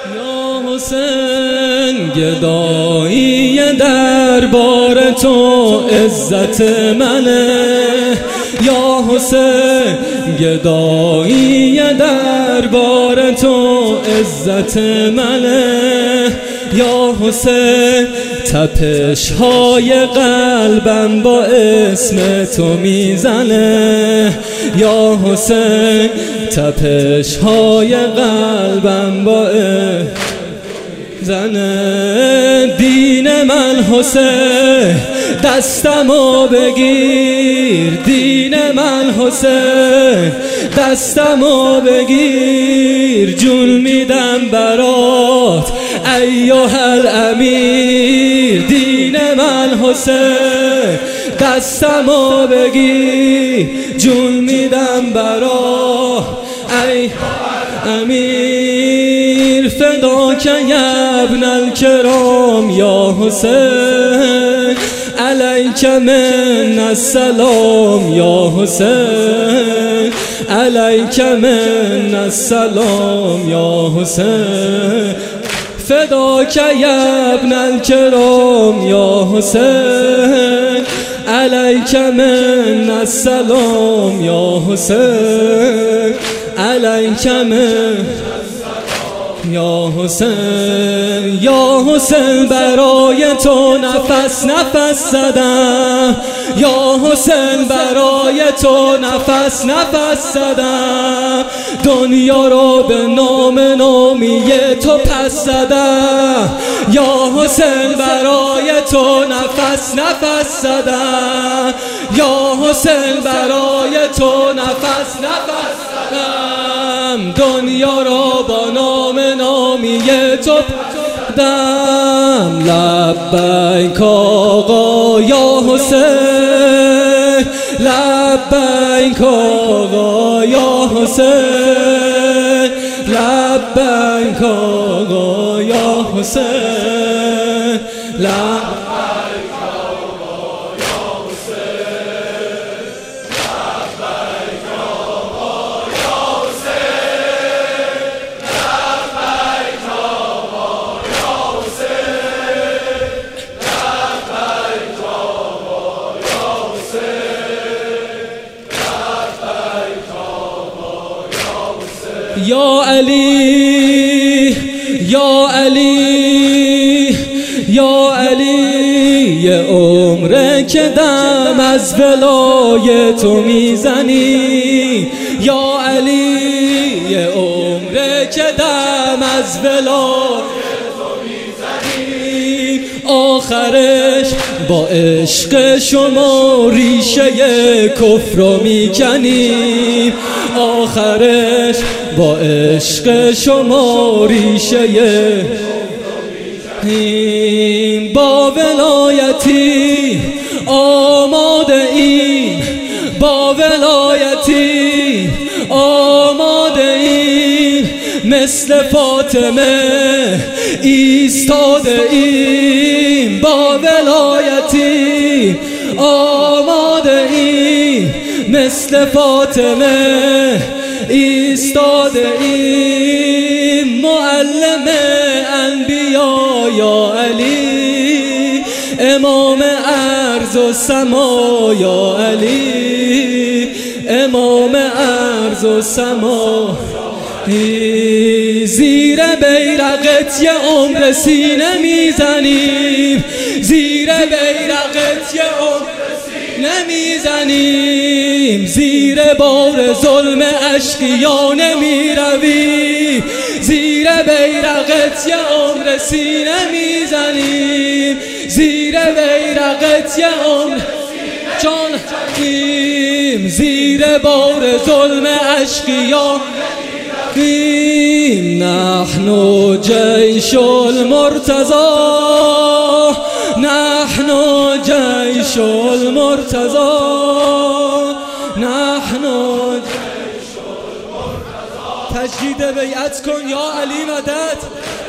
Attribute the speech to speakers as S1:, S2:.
S1: یا حسین گدایی دربار تو عزت منه، یا حسین گدایی دربار تو عزت منه، یا حسین تپش های قلبم با اسم تو میزنه، یا حسین تپش های قلبم با زنه. دین من حسین دستمو بگیر، دین من حسین دستمو بگیر، جون میدم برات ایها الامیر. دین من حسین دستمو بگیر، جون میدم برات ایها امیر. فداک یا ابن الکرام یا حسین، علیک من السلام یا حسین، علیک من السلام یا حسین. فداک یا ابن الکرام یا حسین، علیک من السلام یا حسین، علیک من یا حسین. یا حسین برای تو نفس نفس زدم، یا حسین برای تو نفس نفس زدم، دنیا رو به نام نامی تو پس زدم. یا حسین برای تو نفس نفس زدم، یا حسین برای تو نفس نفس زدم، دنیا رو با نام نامی تو دم. لبیک آقا یا حسین، لبیک آقا یا حسین، لبیک آقا یا حسین، لبیک آقا یا حسین، لبیک آقا یا حسین، لبیک آقا یا حسین، لبیک آقا یا حسین، لبیک آقا یا حسین. یا علی یا علی یا علی، یه عمره که دم از ولای تو میزنی، یا علی یه عمره که دم از ولای تو میزنی، آخرش با عشق شما ریشه کفر رو میکنی، آخرش با عشق شما ریشه با ولایتی آماده ایم، با ولایتی آماده ایم، مثل فاطمه ایستاده ایم، با ولایتی آماده ایم، مثل فاطمه ایستاده ایم. معلم انبیا یا علی، امام ارض و سما یا علی، امام ارض و سما. زیر بیرقت یه عمر سینه میزنیم، زیر بیرقت یه عمر نمیزنیم، زیر بار ظلم اشقیا نمیرویم، زیر بیرقت یه عمر سینه میزنیم، زیر بیرقت یه عمر جان نمیزنیم، زیر بار ظلم اشقیا نحن جیش المرتضی، نحن جیش المرتضی، نحن جیش المرتضی. تجدید بیعت کن یا علی مدد.